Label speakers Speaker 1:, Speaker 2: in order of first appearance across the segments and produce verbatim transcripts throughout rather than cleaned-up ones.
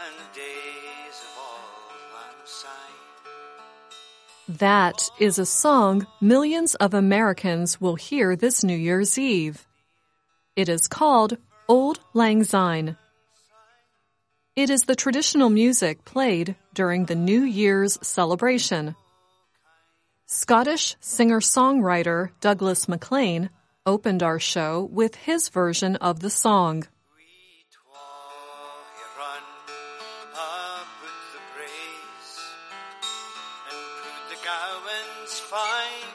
Speaker 1: and the days of Auld Lang Syne.
Speaker 2: That is a song millions of Americans will hear this New Year's Eve. It is called Auld Lang Syne. It is the traditional music played during the New Year's celebration. Scottish singer-songwriter Douglas MacLean opened our show with his version of the song.
Speaker 1: We twa he run up with the braes and put the gowans fine.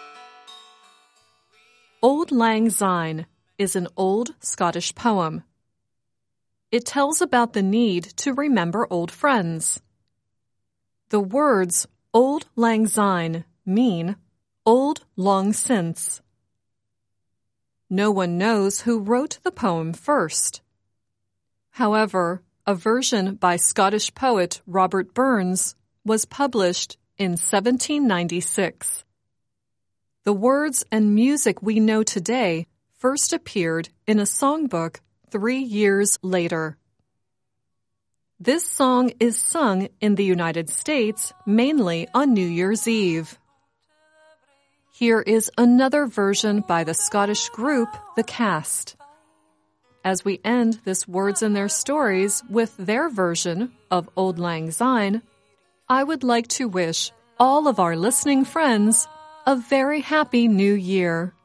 Speaker 2: Auld Lang Syne is an old Scottish poem. It tells about the need to remember old friends. The words Auld Lang Syne mean old long since. No one knows who wrote the poem first. However, a version by Scottish poet Robert Burns was published in seventeen ninety-six. The words and music we know today first appeared in a songbook three years later. This song is sung in the United States mainly on New Year's Eve. Here is another version by the Scottish group The Cast. As we end this Words and Their Stories with their version of Auld Lang Syne, I would like to wish all of our listening friends a very happy New Year.